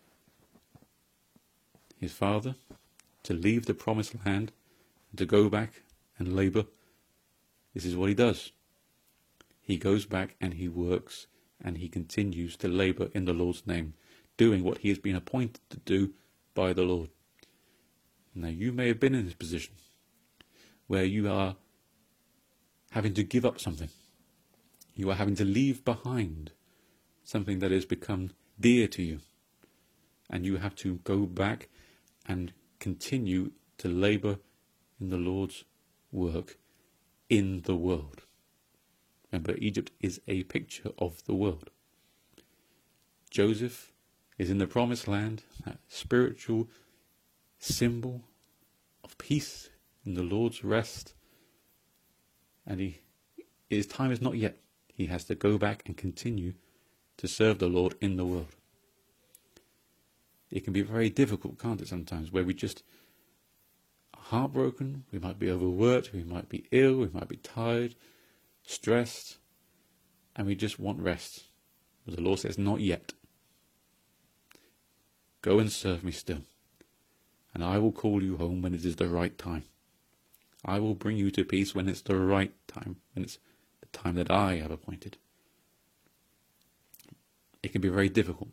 his father, to leave the promised land, and to go back and labour. This is what he does. He goes back and he works and he continues to labour in the Lord's name, doing what he has been appointed to do by the Lord. Now you may have been in this position where you are having to give up something. You are having to leave behind something that has become dear to you. And you have to go back and continue to labour in the Lord's work in the world. Remember, Egypt is a picture of the world. Joseph is in the promised land, that spiritual symbol of peace in the Lord's rest. And his time is not yet. He has to go back and continue to serve the Lord in the world. It can be very difficult, can't it, sometimes, where we just are heartbroken, we might be overworked, we might be ill, we might be tired, stressed, and we just want rest. But the Lord says, not yet. Go and serve me still, and I will call you home when it is the right time. I will bring you to peace when it's the right time, when it's the time that I have appointed. It can be very difficult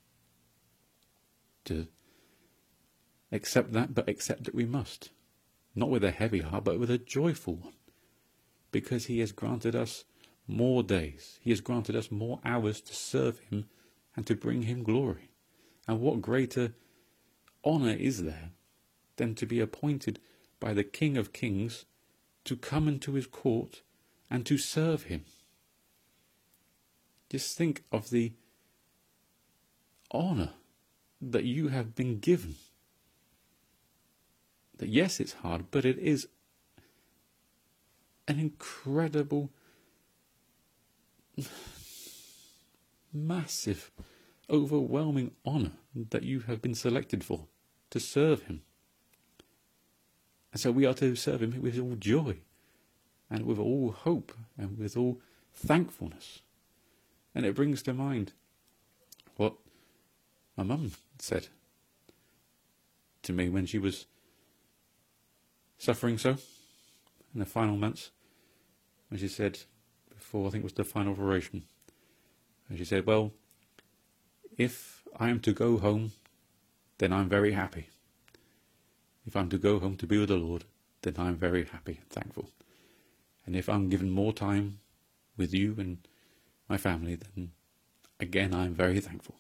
to accept that, but accept that we must. Not with a heavy heart, but with a joyful one. Because he has granted us more days. He has granted us more hours to serve him and to bring him glory. And what greater honour is there than to be appointed by the King of Kings to come into his court and to serve him? Just think of the honour that you have been given. That yes, it's hard, but it is an incredible, massive, overwhelming honour that you have been selected for, to serve him. And so we are to serve him with all joy, and with all hope, and with all thankfulness. And it brings to mind what my mum said to me when she was suffering so in the final months, when she said, before I think it was the final operation, and she said, well, if I am to go home, then I'm very happy. If I'm to go home to be with the Lord, then I'm very happy and thankful. And if I'm given more time with you and my family, then again I'm very thankful.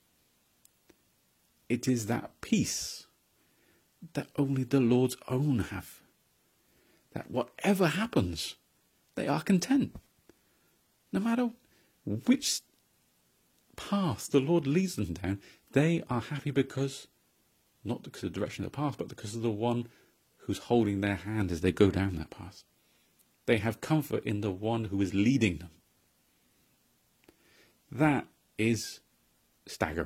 It is that peace that only the Lord's own have. That whatever happens, they are content. No matter which path the Lord leads them down, they are happy because, not because of the direction of the path, but because of the one who's holding their hand as they go down that path. They have comfort in the one who is leading them. That is staggering.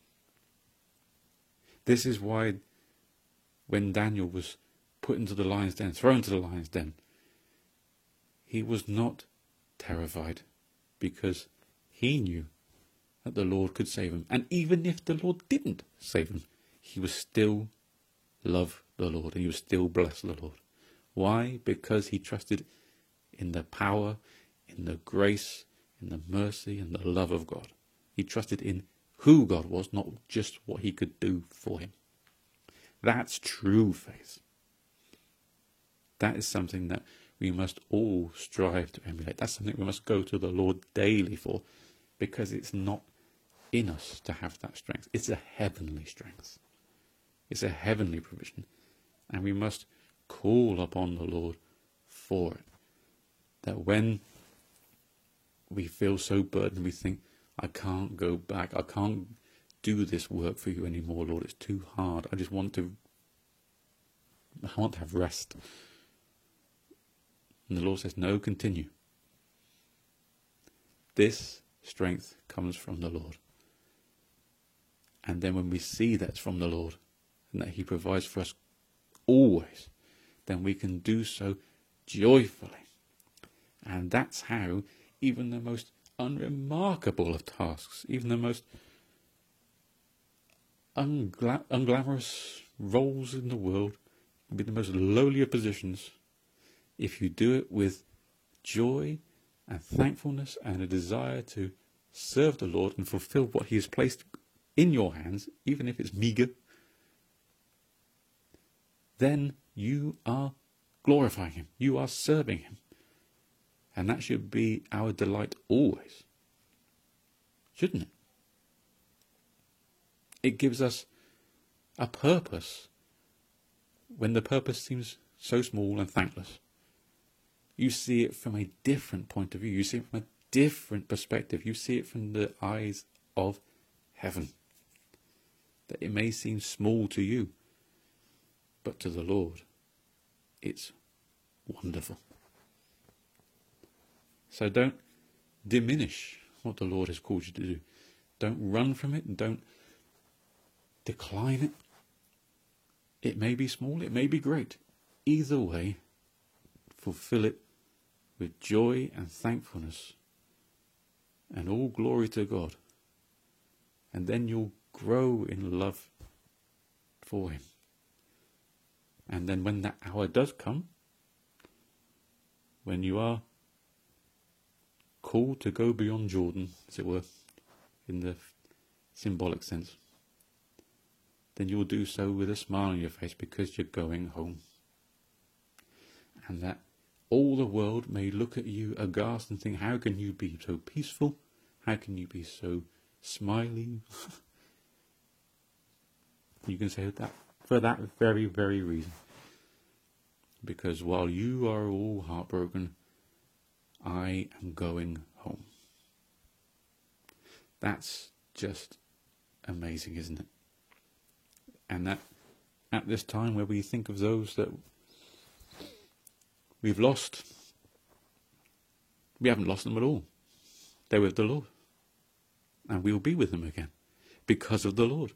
This is why when Daniel was put into the lion's den, thrown to the lion's den, he was not terrified, because he knew that the Lord could save him. And even if the Lord didn't save him, he would still love the Lord, and he would still bless the Lord. Why? Because he trusted in the power, in the grace, in the mercy, and the love of God. He trusted in who God was, not just what he could do for him. That's true faith. That is something that we must all strive to emulate. That's something we must go to the Lord daily for, because it's not in us to have that strength. It's a heavenly strength. It's a heavenly provision. And we must call upon the Lord for it. That when we feel so burdened, we think, I can't go back. I can't do this work for you anymore, Lord. It's too hard. I want to have rest. And the Lord says, no, continue. This strength comes from the Lord. And then when we see that's from the Lord, and that he provides for us always, then we can do so joyfully. And that's how even the most unremarkable of tasks, even the most unglamorous roles in the world, can be the most lowly of positions, if you do it with joy and thankfulness and a desire to serve the Lord and fulfill what he has placed in your hands, even if it's meagre, then you are glorifying him. You are serving him. And that should be our delight always. Shouldn't it? It gives us a purpose when the purpose seems so small and thankless. You see it from a different point of view. You see it from a different perspective. You see it from the eyes of heaven. That it may seem small to you, but to the Lord, it's wonderful. So don't diminish what the Lord has called you to do. Don't run from it and don't decline it. It may be small, it may be great. Either way, fulfill it with joy and thankfulness and all glory to God. And then you'll grow in love for him. And then when that hour does come, when you are called to go beyond Jordan, as it were, in the symbolic sense, then you'll do so with a smile on your face because you're going home. And that all the world may look at you aghast and think, how can you be so peaceful? How can you be so smiling? You can say that for that very, very reason. Because while you are all heartbroken, I am going home. That's just amazing, isn't it? And that at this time where we think of those that we've lost, we haven't lost them at all. They're with the Lord. And we'll be with them again because of the Lord.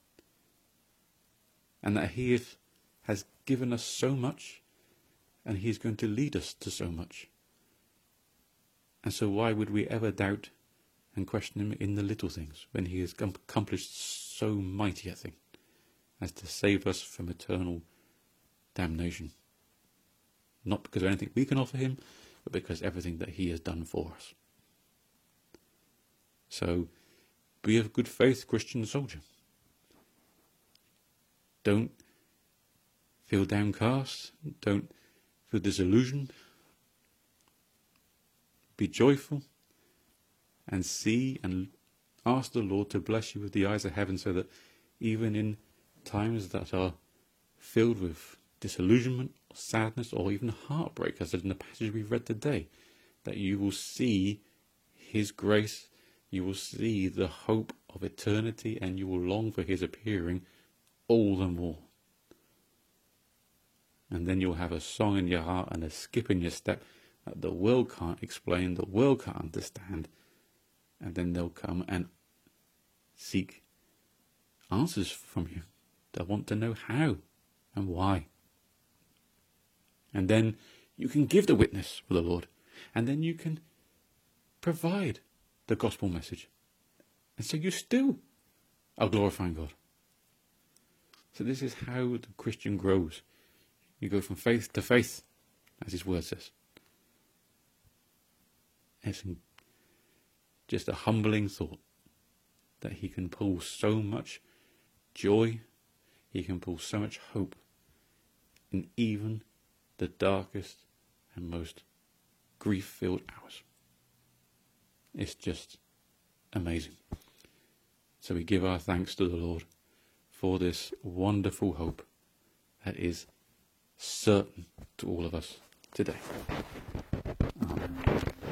And that he has given us so much, and he is going to lead us to so much. And so why would we ever doubt and question him in the little things when he has accomplished so mighty a thing as to save us from eternal damnation? Not because of anything we can offer him, but because everything that he has done for us. So be of good faith, Christian soldier. Don't feel downcast. Don't feel disillusioned. Be joyful and see and ask the Lord to bless you with the eyes of heaven, so that even in times that are filled with disillusionment, or sadness, or even heartbreak, as in the passage we've read today, that you will see his grace, you will see the hope of eternity, and you will long for his appearing all the more. And then you'll have a song in your heart and a skip in your step that the world can't explain, the world can't understand. And then they'll come and seek answers from you. They'll want to know how and why. And then you can give the witness for the Lord. And then you can provide the gospel message. And so you still are glorifying God. So this is how the Christian grows. You go from faith to faith, as his word says. It's just a humbling thought that he can pull so much joy, he can pull so much hope in even the darkest and most grief-filled hours. It's just amazing. So we give our thanks to the Lord for this wonderful hope that is certain to all of us today. Amen.